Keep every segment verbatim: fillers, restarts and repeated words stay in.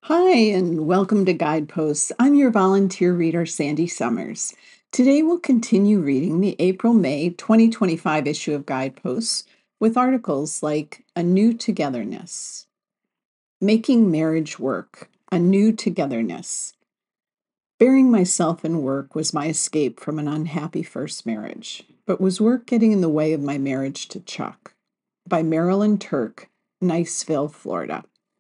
Hi, and welcome to Guideposts. I'm your volunteer reader, Sandy Summers. Today we'll continue reading the April May twenty twenty-five issue of Guideposts with articles like A New Togetherness, Making Marriage Work, A New Togetherness. Bearing myself in work was my escape from an unhappy first marriage, but was work getting in the way of my marriage to Chuck? By Marilyn Turk, Niceville, Florida.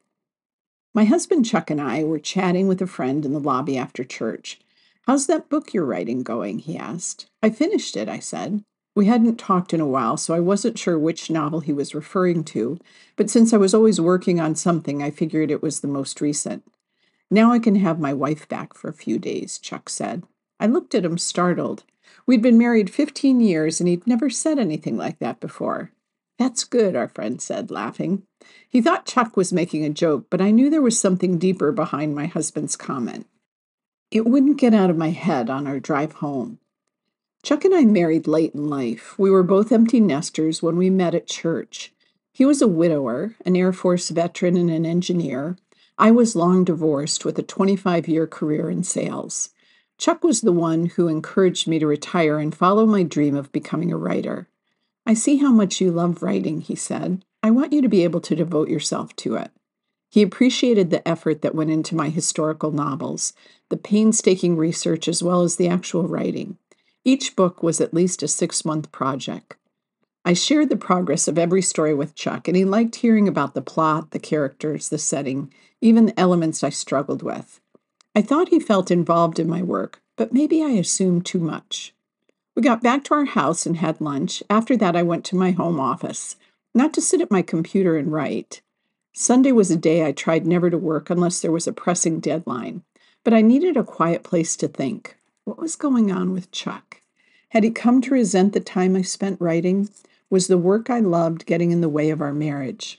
My husband Chuck and I were chatting with a friend in the lobby after church. "How's that book you're writing going?" he asked. "I finished it," I said. We hadn't talked in a while, so I wasn't sure which novel he was referring to, but since I was always working on something, I figured it was the most recent. "Now I can have my wife back for a few days," Chuck said. I looked at him, startled. We'd been married fifteen years, and he'd never said anything like that before. "That's good," our friend said, laughing. He thought Chuck was making a joke, but I knew there was something deeper behind my husband's comment. It wouldn't get out of my head on our drive home. Chuck and I married late in life. We were both empty nesters when we met at church. He was a widower, an Air Force veteran and an engineer. I was long divorced with a twenty-five-year career in sales. Chuck was the one who encouraged me to retire and follow my dream of becoming a writer. "I see how much you love writing," he said. "I want you to be able to devote yourself to it." He appreciated the effort that went into my historical novels, the painstaking research as well as the actual writing. Each book was at least a six-month project. I shared the progress of every story with Chuck, and he liked hearing about the plot, the characters, the setting, even the elements I struggled with. I thought he felt involved in my work, but maybe I assumed too much. We got back to our house and had lunch. After that, I went to my home office, not to sit at my computer and write. Sunday was a day I tried never to work unless there was a pressing deadline, but I needed a quiet place to think. What was going on with Chuck? Had he come to resent the time I spent writing? Was the work I loved getting in the way of our marriage?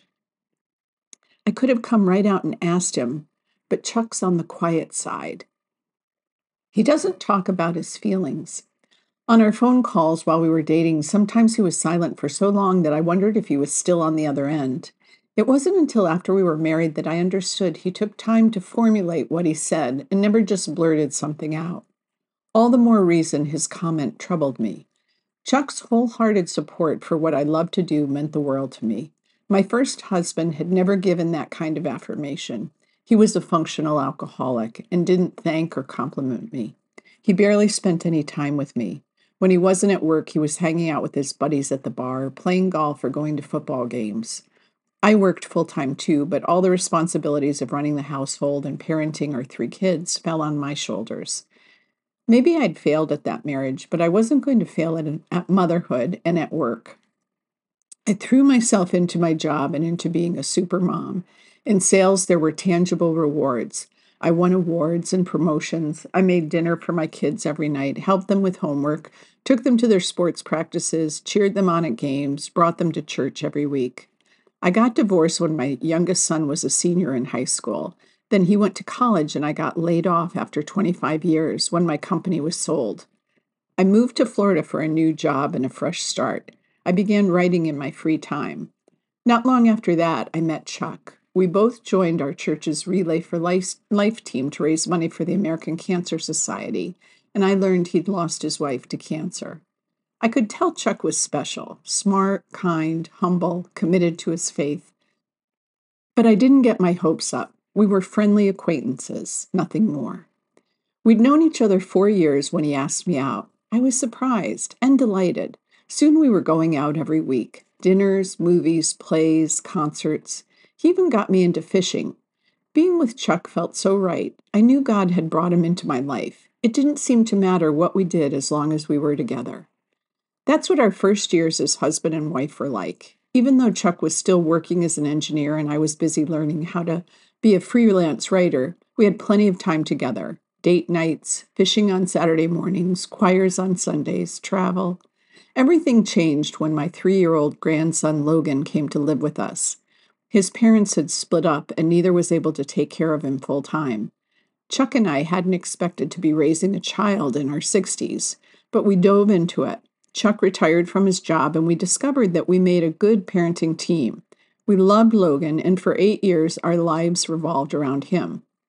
I could have come right out and asked him, but Chuck's on the quiet side. He doesn't talk about his feelings. On our phone calls while we were dating, sometimes he was silent for so long that I wondered if he was still on the other end. It wasn't until after we were married that I understood he took time to formulate what he said and never just blurted something out. All the more reason his comment troubled me. Chuck's wholehearted support for what I loved to do meant the world to me. My first husband had never given that kind of affirmation. He was a functional alcoholic and didn't thank or compliment me. He barely spent any time with me. When he wasn't at work, he was hanging out with his buddies at the bar, playing golf, or going to football games. I worked full-time too, but all the responsibilities of running the household and parenting our three kids fell on my shoulders. Maybe I'd failed at that marriage, but I wasn't going to fail at, at motherhood and at work. I threw myself into my job and into being a super mom. In sales, there were tangible rewards. I won awards and promotions. I made dinner for my kids every night, helped them with homework, took them to their sports practices, cheered them on at games, brought them to church every week. I got divorced when my youngest son was a senior in high school. Then he went to college and I got laid off after twenty-five years when my company was sold. I moved to Florida for a new job and a fresh start. I began writing in my free time. Not long after that, I met Chuck. We both joined our church's Relay for Life, Life team to raise money for the American Cancer Society, and I learned he'd lost his wife to cancer. I could tell Chuck was special, smart, kind, humble, committed to his faith. But I didn't get my hopes up. We were friendly acquaintances, nothing more. We'd known each other four years when he asked me out. I was surprised and delighted. Soon we were going out every week. Dinners, movies, plays, concerts. He even got me into fishing. Being with Chuck felt so right. I knew God had brought him into my life. It didn't seem to matter what we did as long as we were together. That's what our first years as husband and wife were like. Even though Chuck was still working as an engineer and I was busy learning how to be a freelance writer, we had plenty of time together. Date nights, fishing on Saturday mornings, choirs on Sundays, travel. Everything changed when my three-year-old grandson Logan came to live with us. His parents had split up and neither was able to take care of him full time. Chuck and I hadn't expected to be raising a child in our sixties, but we dove into it. Chuck retired from his job and we discovered that we made a good parenting team. We loved Logan, and for eight years our lives revolved around him.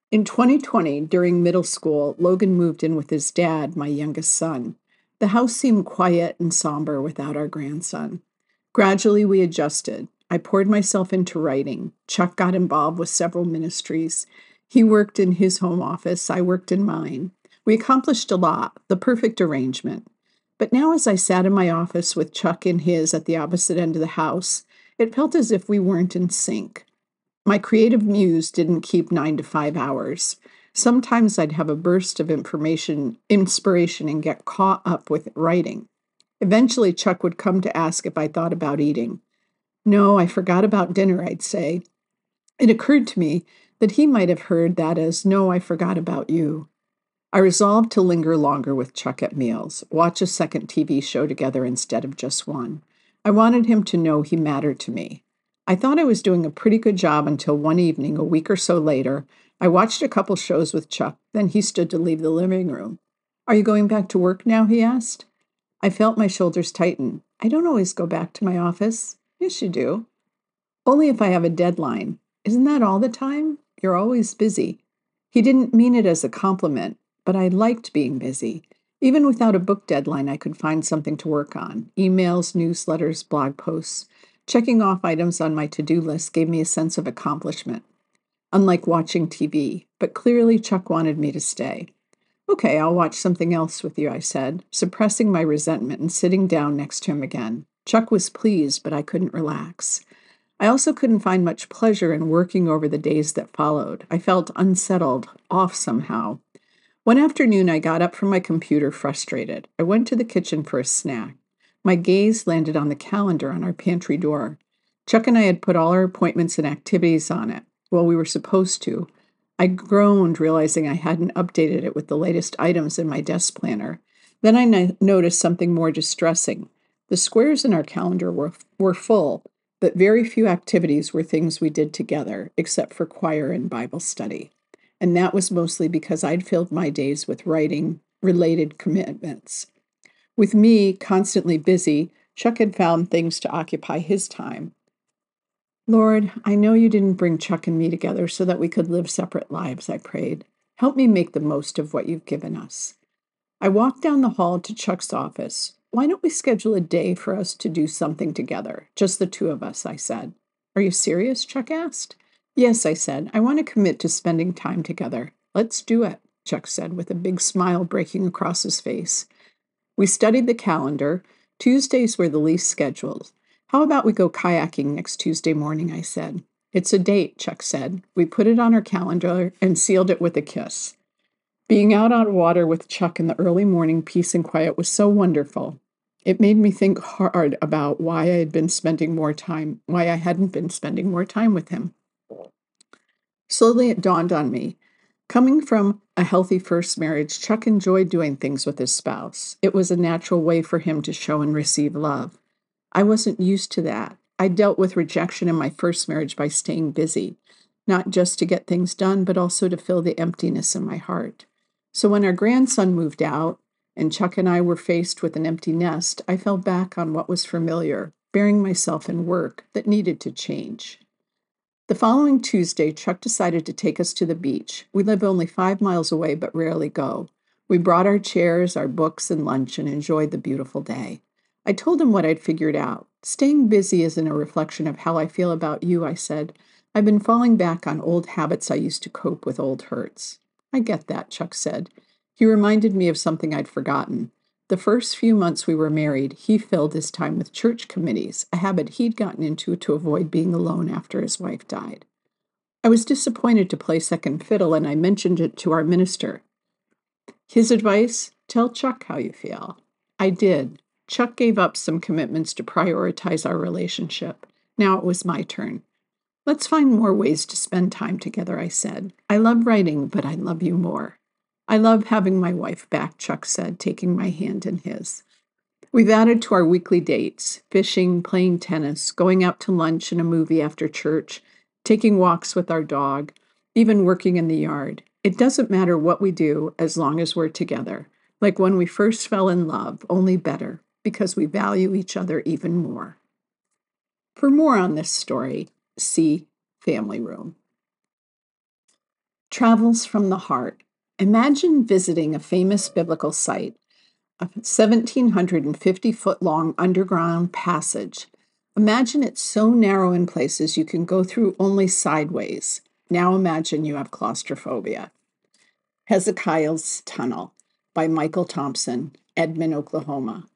In twenty twenty, during middle school, Logan moved in with his dad, my youngest son. The house seemed quiet and somber without our grandson. Gradually, we adjusted. I poured myself into writing. Chuck got involved with several ministries. He worked in his home office. I worked in mine. We accomplished a lot, the perfect arrangement. But now, as I sat in my office with Chuck in his at the opposite end of the house, it felt as if we weren't in sync. My creative muse didn't keep nine to five hours. Sometimes I'd have a burst of information, inspiration, and get caught up with writing. Eventually, Chuck would come to ask if I thought about eating. No, I forgot about dinner, I'd say. It occurred to me that he might have heard that as, no, I forgot about you. I resolved to linger longer with Chuck at meals, watch a second T V show together instead of just one. I wanted him to know he mattered to me. I thought I was doing a pretty good job until one evening, a week or so later, I watched a couple shows with Chuck, then he stood to leave the living room. Are you going back to work now? He asked. I felt my shoulders tighten. I don't always go back to my office. Yes, you do. Only if I have a deadline. Isn't that all the time? You're always busy. He didn't mean it as a compliment, but I liked being busy. Even without a book deadline, I could find something to work on. Emails, newsletters, blog posts. Checking off items on my to-do list gave me a sense of accomplishment, unlike watching T V, but clearly Chuck wanted me to stay. Okay, I'll watch something else with you, I said, suppressing my resentment and sitting down next to him again. Chuck was pleased, but I couldn't relax. I also couldn't find much pleasure in working over the days that followed. I felt unsettled, off somehow. One afternoon, I got up from my computer frustrated. I went to the kitchen for a snack. My gaze landed on the calendar on our pantry door. Chuck and I had put all our appointments and activities on it. Well, we were supposed to. I groaned, realizing I hadn't updated it with the latest items in my desk planner. Then I n- noticed something more distressing. The squares in our calendar were, were full, but very few activities were things we did together, except for choir and Bible study. And that was mostly because I'd filled my days with writing-related commitments. With me constantly busy, Chuck had found things to occupy his time. Lord, I know you didn't bring Chuck and me together so that we could live separate lives, I prayed. Help me make the most of what you've given us. I walked down the hall to Chuck's office. Why don't we schedule a day for us to do something together? Just the two of us, I said. Are you serious? Chuck asked. Yes, I said. I want to commit to spending time together. Let's do it, Chuck said, with a big smile breaking across his face. We studied the calendar. Tuesdays were the least scheduled. How about we go kayaking next Tuesday morning, I said. It's a date, Chuck said. We put it on our calendar and sealed it with a kiss. Being out on water with Chuck in the early morning peace and quiet was so wonderful. It made me think hard about why I had been spending more time, why I hadn't been spending more time with him. Slowly it dawned on me. Coming from a healthy first marriage, Chuck enjoyed doing things with his spouse. It was a natural way for him to show and receive love. I wasn't used to that. I dealt with rejection in my first marriage by staying busy, not just to get things done, but also to fill the emptiness in my heart. So when our grandson moved out and Chuck and I were faced with an empty nest, I fell back on what was familiar, burying myself in work that needed to change. The following Tuesday, Chuck decided to take us to the beach. We live only five miles away, but rarely go. We brought our chairs, our books, and lunch and enjoyed the beautiful day. I told him what I'd figured out. Staying busy isn't a reflection of how I feel about you, I said. I've been falling back on old habits I used to cope with old hurts. I get that, Chuck said. He reminded me of something I'd forgotten. The first few months we were married, he filled his time with church committees, a habit he'd gotten into to avoid being alone after his wife died. I was disappointed to play second fiddle, and I mentioned it to our minister. His advice, tell Chuck how you feel. I did. Chuck gave up some commitments to prioritize our relationship. Now it was my turn. Let's find more ways to spend time together, I said. I love writing, but I love you more. I love having my wife back, Chuck said, taking my hand in his. We've added to our weekly dates, fishing, playing tennis, going out to lunch and a movie after church, taking walks with our dog, even working in the yard. It doesn't matter what we do as long as we're together, like when we first fell in love, only better, because we value each other even more. For more on this story, see Family Room. Travels from the Heart. Imagine visiting a famous biblical site, a one thousand seven hundred fifty foot long underground passage. Imagine it's so narrow in places you can go through only sideways. Now imagine you have claustrophobia. Hezekiah's Tunnel by Michael Thompson, Edmond, Oklahoma.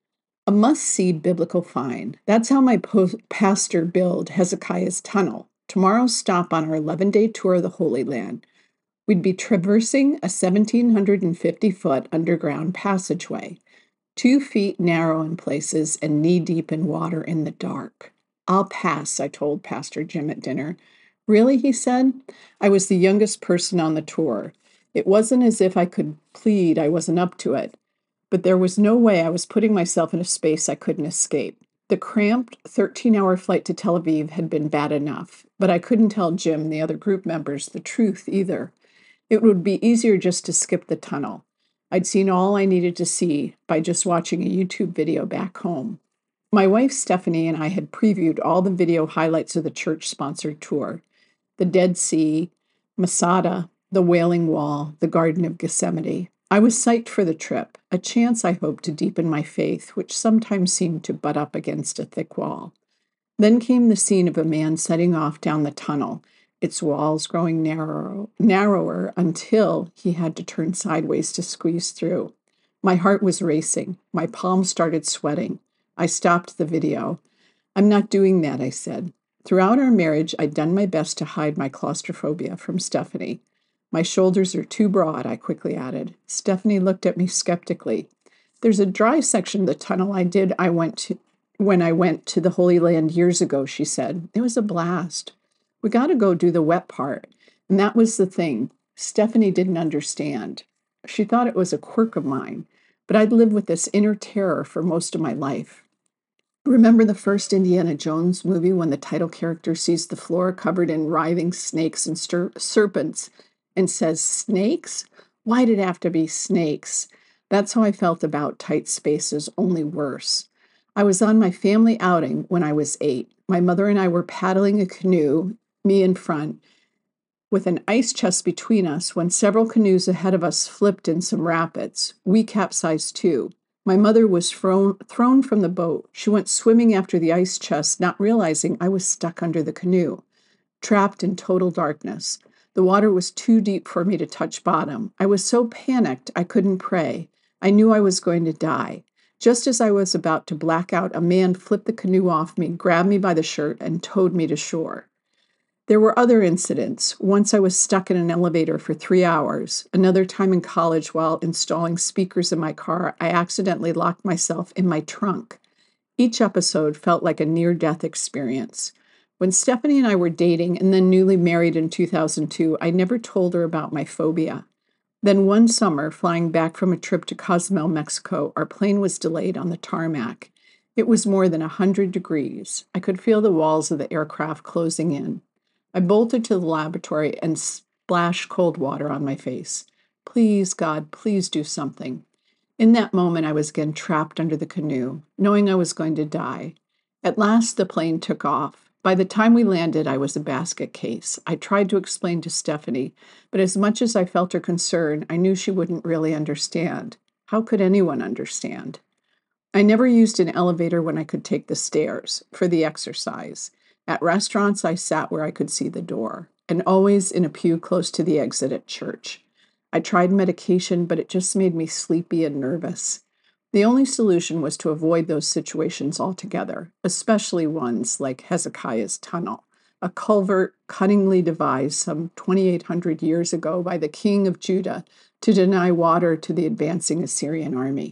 A must-see biblical find. That's how my po- pastor billed Hezekiah's Tunnel. Tomorrow's stop on our eleven-day tour of the Holy Land. We'd be traversing a one thousand seven hundred fifty foot underground passageway, two feet narrow in places and knee-deep in water in the dark. I'll pass, I told Pastor Jim at dinner. Really, he said. I was the youngest person on the tour. It wasn't as if I could plead I wasn't up to it, but there was no way I was putting myself in a space I couldn't escape. The cramped thirteen-hour flight to Tel Aviv had been bad enough, but I couldn't tell Jim and the other group members the truth either. It would be easier just to skip the tunnel. I'd seen all I needed to see by just watching a YouTube video back home. My wife Stephanie and I had previewed all the video highlights of the church-sponsored tour. The Dead Sea, Masada, the Wailing Wall, the Garden of Gethsemane. I was psyched for the trip, a chance I hoped to deepen my faith, which sometimes seemed to butt up against a thick wall. Then came the scene of a man setting off down the tunnel, its walls growing narrow, narrower until he had to turn sideways to squeeze through. My heart was racing. My palms started sweating. I stopped the video. I'm not doing that, I said. Throughout our marriage, I'd done my best to hide my claustrophobia from Stephanie. My shoulders are too broad, I quickly added. Stephanie looked at me skeptically. There's a dry section of the tunnel I did I went to when I went to the Holy Land years ago, she said. It was a blast. We got to go do the wet part. And that was the thing. Stephanie didn't understand. She thought it was a quirk of mine, but I'd lived with this inner terror for most of my life. Remember the first Indiana Jones movie when the title character sees the floor covered in writhing snakes and stir- serpents and says, "Snakes? Why did it have to be snakes?" That's how I felt about tight spaces, only worse. I was on my family outing when I was eight. My mother and I were paddling a canoe, me in front, with an ice chest between us when several canoes ahead of us flipped in some rapids. We capsized too. My mother was thrown, thrown from the boat. She went swimming after the ice chest, not realizing I was stuck under the canoe, trapped in total darkness. The water was too deep for me to touch bottom. I was so panicked I couldn't pray. I knew I was going to die. Just as I was about to black out, a man flipped the canoe off me, grabbed me by the shirt, and towed me to shore. There were other incidents. Once I was stuck in an elevator for three hours. Another time in college, while installing speakers in my car, I accidentally locked myself in my trunk. Each episode felt like a near-death experience. When Stephanie and I were dating and then newly married in two thousand two, I never told her about my phobia. Then one summer, flying back from a trip to Cozumel, Mexico, our plane was delayed on the tarmac. It was more than one hundred degrees. I could feel the walls of the aircraft closing in. I bolted to the laboratory and splashed cold water on my face. Please, God, please do something. In that moment, I was again trapped under the canoe, knowing I was going to die. At last, the plane took off. By the time we landed, I was a basket case. I tried to explain to Stephanie, but as much as I felt her concern, I knew she wouldn't really understand. How could anyone understand? I never used an elevator when I could take the stairs for the exercise. At restaurants, I sat where I could see the door, and always in a pew close to the exit at church. I tried medication, but it just made me sleepy and nervous. The only solution was to avoid those situations altogether, especially ones like Hezekiah's Tunnel, a culvert cunningly devised some twenty-eight hundred years ago by the king of Judah to deny water to the advancing Assyrian army.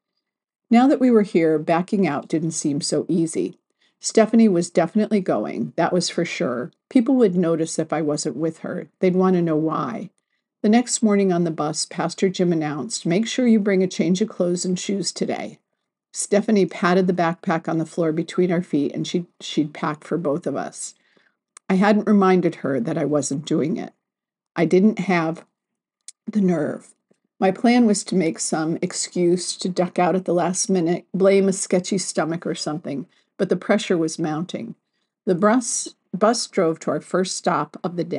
Now that we were here, backing out didn't seem so easy. Stephanie was definitely going, that was for sure. People would notice if I wasn't with her. They'd want to know why. The next morning on the bus, Pastor Jim announced, "Make sure you bring a change of clothes and shoes today." Stephanie patted the backpack on the floor between our feet, and she'd, she'd packed for both of us. I hadn't reminded her that I wasn't doing it. I didn't have the nerve. My plan was to make some excuse to duck out at the last minute, blame a sketchy stomach or something, but the pressure was mounting. The bus, bus drove to our first stop of the day,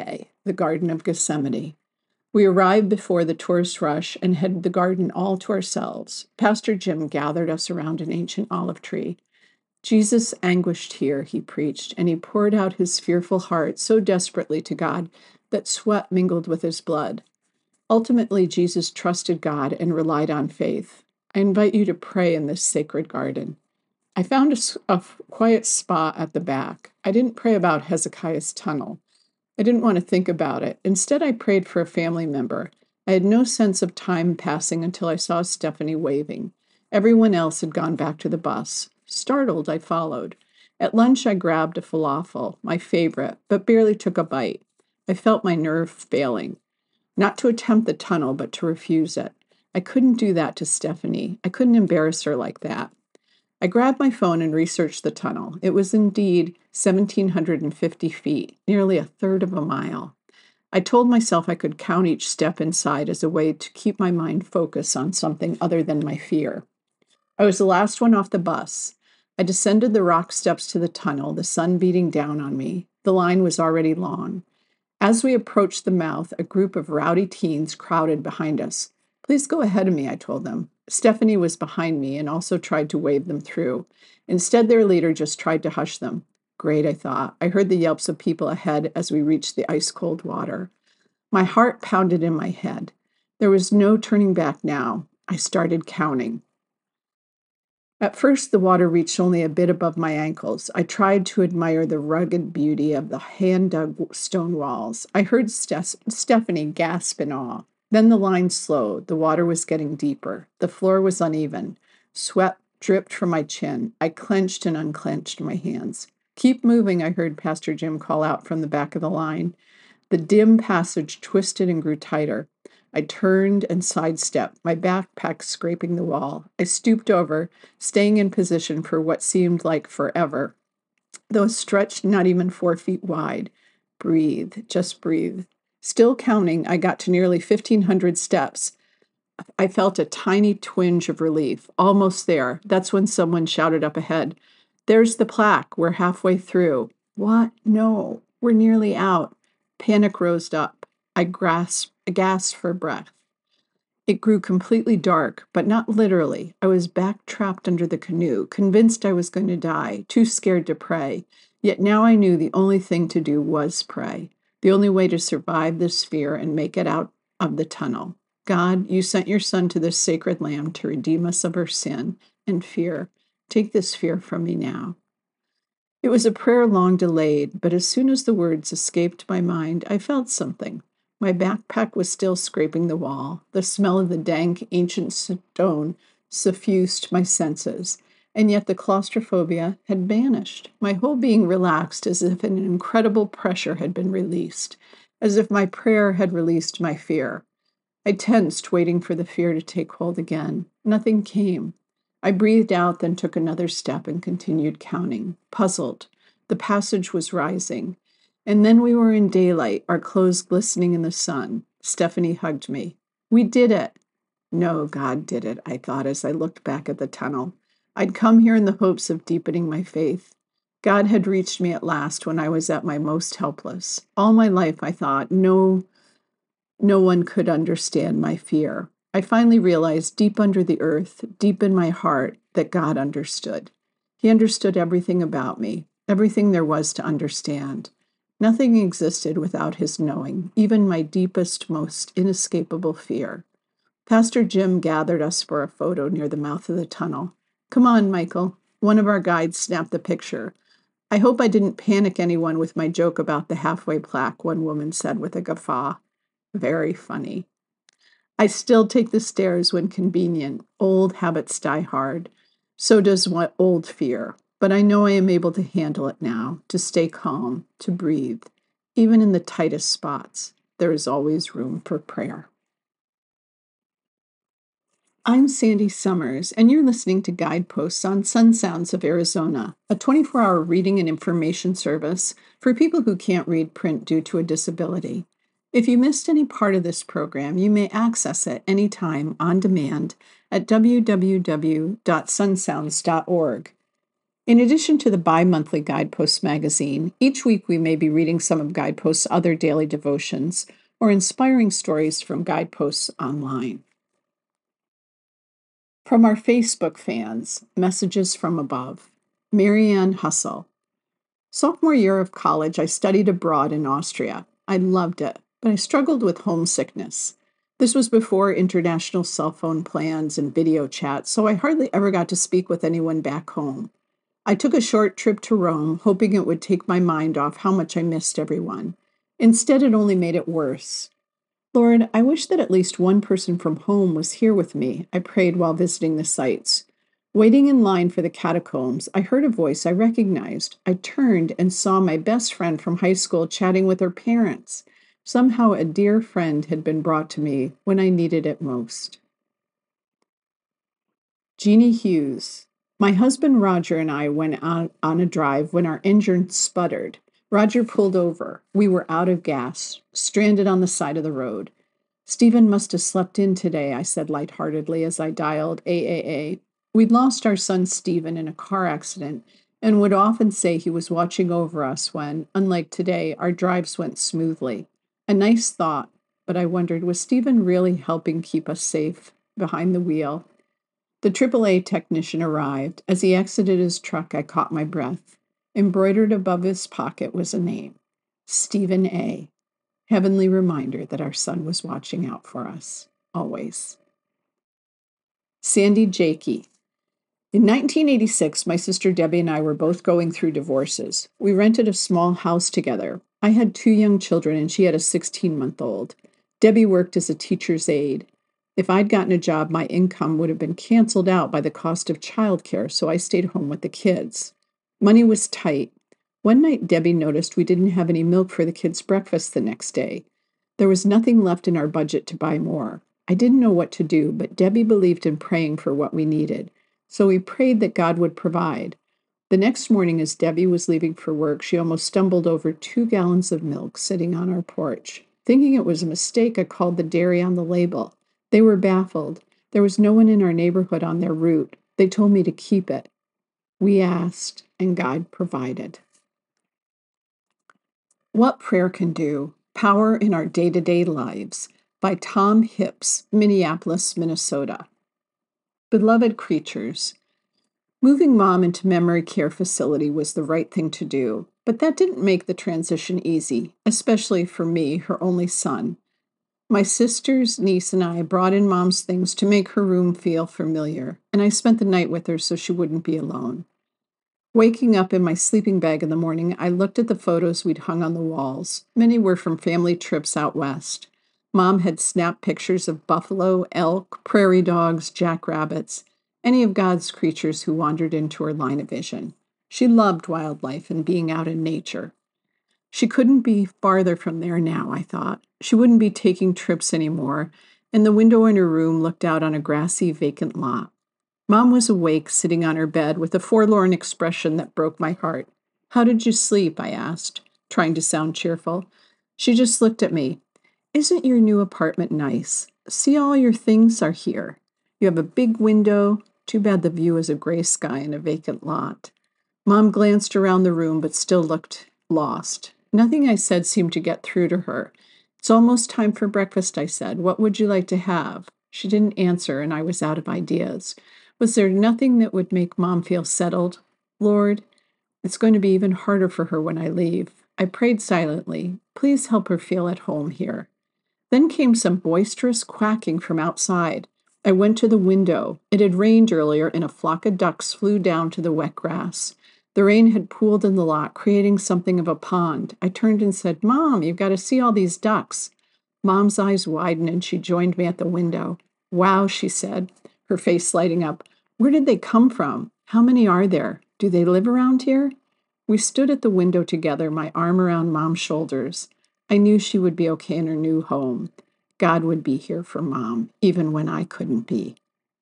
the Garden of Gethsemane. We arrived before the tourist rush and had the garden all to ourselves. Pastor Jim gathered us around an ancient olive tree. Jesus anguished here, he preached, and he poured out his fearful heart so desperately to God that sweat mingled with his blood. Ultimately, Jesus trusted God and relied on faith. I invite you to pray in this sacred garden. I found a, a quiet spot at the back. I didn't pray about Hezekiah's tunnel. I didn't want to think about it. Instead, I prayed for a family member. I had no sense of time passing until I saw Stephanie waving. Everyone else had gone back to the bus. Startled, I followed. At lunch, I grabbed a falafel, my favorite, but barely took a bite. I felt my nerve failing. Not to attempt the tunnel, but to refuse it. I couldn't do that to Stephanie. I couldn't embarrass her like that. I grabbed my phone and researched the tunnel. It was indeed one thousand seven hundred fifty feet, nearly a third of a mile. I told myself I could count each step inside as a way to keep my mind focused on something other than my fear. I was the last one off the bus. I descended the rock steps to the tunnel, the sun beating down on me. The line was already long. As we approached the mouth, a group of rowdy teens crowded behind us. Please go ahead of me, I told them. Stephanie was behind me and also tried to wave them through. Instead, their leader just tried to hush them. Great, I thought. I heard the yelps of people ahead as we reached the ice-cold water. My heart pounded in my head. There was no turning back now. I started counting. At first, the water reached only a bit above my ankles. I tried to admire the rugged beauty of the hand-dug stone walls. I heard Ste- Stephanie gasp in awe. Then the line slowed. The water was getting deeper. The floor was uneven. Sweat dripped from my chin. I clenched and unclenched my hands. Keep moving, I heard Pastor Jim call out from the back of the line. The dim passage twisted and grew tighter. I turned and sidestepped, my backpack scraping the wall. I stooped over, staying in position for what seemed like forever, though stretched not even four feet wide. Breathe, just breathe. Still counting, I got to nearly fifteen hundred steps. I felt a tiny twinge of relief. Almost there. That's when someone shouted up ahead, "There's the plaque. We're halfway through." What? No, we're nearly out. Panic rose up. I grasped, gasped for breath. It grew completely dark, but not literally. I was back trapped under the canoe, convinced I was going to die, too scared to pray. Yet now I knew the only thing to do was pray. The only way to survive this fear and make it out of the tunnel. God, you sent your son to this sacred land to redeem us of our sin and fear. Take this fear from me now. It was a prayer long delayed, but as soon as the words escaped my mind, I felt something. My backpack was still scraping the wall. The smell of the dank, ancient stone suffused my senses, and yet the claustrophobia had vanished. My whole being relaxed as if an incredible pressure had been released, as if my prayer had released my fear. I tensed, waiting for the fear to take hold again. Nothing came. I breathed out, then took another step and continued counting, puzzled. The passage was rising. And then we were in daylight, our clothes glistening in the sun. Stephanie hugged me. We did it. No, God did it, I thought as I looked back at the tunnel. I'd come here in the hopes of deepening my faith. God had reached me at last when I was at my most helpless. All my life, I thought, no, no one could understand my fear. I finally realized deep under the earth, deep in my heart, that God understood. He understood everything about me, everything there was to understand. Nothing existed without his knowing, even my deepest, most inescapable fear. Pastor Jim gathered us for a photo near the mouth of the tunnel. Come on, Michael. One of our guides snapped the picture. I hope I didn't panic anyone with my joke about the halfway plaque, one woman said with a guffaw. Very funny. I still take the stairs when convenient. Old habits die hard. So does what old fear. But I know I am able to handle it now, to stay calm, to breathe. Even in the tightest spots, there is always room for prayer. I'm Sandy Summers, and you're listening to Guideposts on Sun Sounds of Arizona, a twenty-four hour reading and information service for people who can't read print due to a disability. If you missed any part of this program, you may access it anytime on demand at w w w dot sun sounds dot org. In addition to the bi-monthly Guideposts magazine, each week we may be reading some of Guideposts' other daily devotions or inspiring stories from Guideposts online. From our Facebook fans, messages from above. Marianne Hussle. Sophomore year of college, I studied abroad in Austria. I loved it, but I struggled with homesickness. This was before international cell phone plans and video chats, so I hardly ever got to speak with anyone back home. I took a short trip to Rome, hoping it would take my mind off how much I missed everyone. Instead, it only made it worse. Lord, I wish that at least one person from home was here with me, I prayed while visiting the sites. Waiting in line for the catacombs, I heard a voice I recognized. I turned and saw my best friend from high school chatting with her parents. Somehow a dear friend had been brought to me when I needed it most. Jeannie Hughes. My husband Roger and I went on, on a drive when our engine sputtered. Roger pulled over. We were out of gas, stranded on the side of the road. Stephen must have slept in today, I said lightheartedly as I dialed triple A. We'd lost our son Stephen in a car accident and would often say he was watching over us when, unlike today, our drives went smoothly. A nice thought, but I wondered, was Stephen really helping keep us safe behind the wheel? The triple A technician arrived. As he exited his truck, I caught my breath. Embroidered above his pocket was a name, Stephen A. Heavenly reminder that our son was watching out for us, always. Sandy Jakey. In nineteen eighty-six, my sister Debbie and I were both going through divorces. We rented a small house together. I had two young children and she had a sixteen-month-old. Debbie worked as a teacher's aide. If I'd gotten a job, my income would have been canceled out by the cost of childcare, so I stayed home with the kids. Money was tight. One night, Debbie noticed we didn't have any milk for the kids' breakfast the next day. There was nothing left in our budget to buy more. I didn't know what to do, but Debbie believed in praying for what we needed. So we prayed that God would provide. The next morning, as Debbie was leaving for work, she almost stumbled over two gallons of milk sitting on our porch. Thinking it was a mistake, I called the dairy on the label. They were baffled. There was no one in our neighborhood on their route. They told me to keep it. We asked, and God provided. What Prayer Can Do, Power in Our Day-to-Day Lives, by Tom Hips, Minneapolis, Minnesota. Beloved creatures, moving Mom into memory care facility was the right thing to do, but that didn't make the transition easy, especially for me, her only son. My sister's niece and I brought in Mom's things to make her room feel familiar, and I spent the night with her so she wouldn't be alone. Waking up in my sleeping bag in the morning, I looked at the photos we'd hung on the walls. Many were from family trips out west. Mom had snapped pictures of buffalo, elk, prairie dogs, jackrabbits, any of God's creatures who wandered into her line of vision. She loved wildlife and being out in nature. She couldn't be farther from there now, I thought. She wouldn't be taking trips anymore, and the window in her room looked out on a grassy, vacant lot. Mom was awake, sitting on her bed with a forlorn expression that broke my heart. How did you sleep? I asked, trying to sound cheerful. She just looked at me. Isn't your new apartment nice? See, all your things are here. You have a big window. Too bad the view is a gray sky and a vacant lot. Mom glanced around the room, but still looked lost. Nothing I said seemed to get through to her. It's almost time for breakfast, I said. What would you like to have? She didn't answer, and I was out of ideas. Was there nothing that would make Mom feel settled? Lord, it's going to be even harder for her when I leave. I prayed silently. Please help her feel at home here. Then came some boisterous quacking from outside. I went to the window. It had rained earlier, and a flock of ducks flew down to the wet grass. The rain had pooled in the lot, creating something of a pond. I turned and said, Mom, you've got to see all these ducks. Mom's eyes widened, and she joined me at the window. Wow, she said, her face lighting up. Where did they come from? How many are there? Do they live around here? We stood at the window together, my arm around Mom's shoulders. I knew she would be okay in her new home. God would be here for Mom, even when I couldn't be.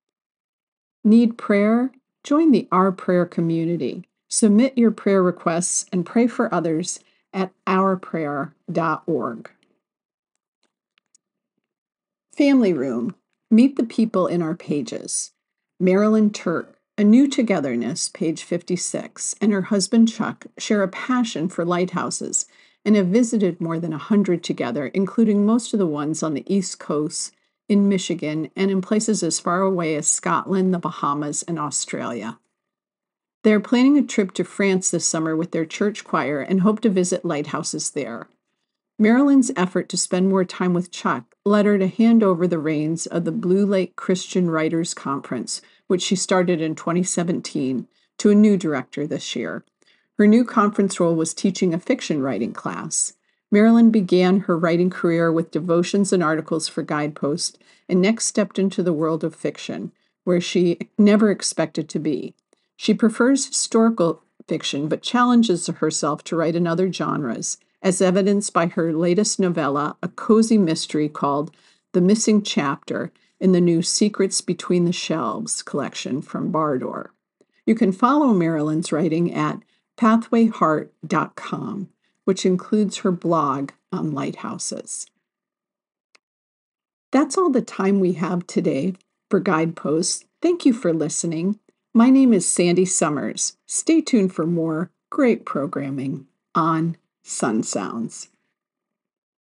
Need prayer? Join the Our Prayer community. Submit your prayer requests and pray for others at our prayer dot org. Family Room. Meet the people in our pages. Marilyn Turk, A New Togetherness, page fifty-six, and her husband Chuck share a passion for lighthouses and have visited more than a hundred together, including most of the ones on the East Coast, in Michigan, and in places as far away as Scotland, the Bahamas, and Australia. They are planning a trip to France this summer with their church choir and hope to visit lighthouses there. Marilyn's effort to spend more time with Chuck led her to hand over the reins of the Blue Lake Christian Writers Conference, which she started in twenty seventeen, to a new director this year. Her new conference role was teaching a fiction writing class. Marilyn began her writing career with devotions and articles for Guidepost and next stepped into the world of fiction, where she never expected to be. She prefers historical fiction but challenges herself to write in other genres, as evidenced by her latest novella, a cozy mystery called The Missing Chapter, in the new Secrets Between the Shelves collection from Bardor. You can follow Marilyn's writing at pathway heart dot com, which includes her blog on lighthouses. That's all the time we have today for Guideposts. Thank you for listening. My name is Sandy Summers. Stay tuned for more great programming on Sun Sounds.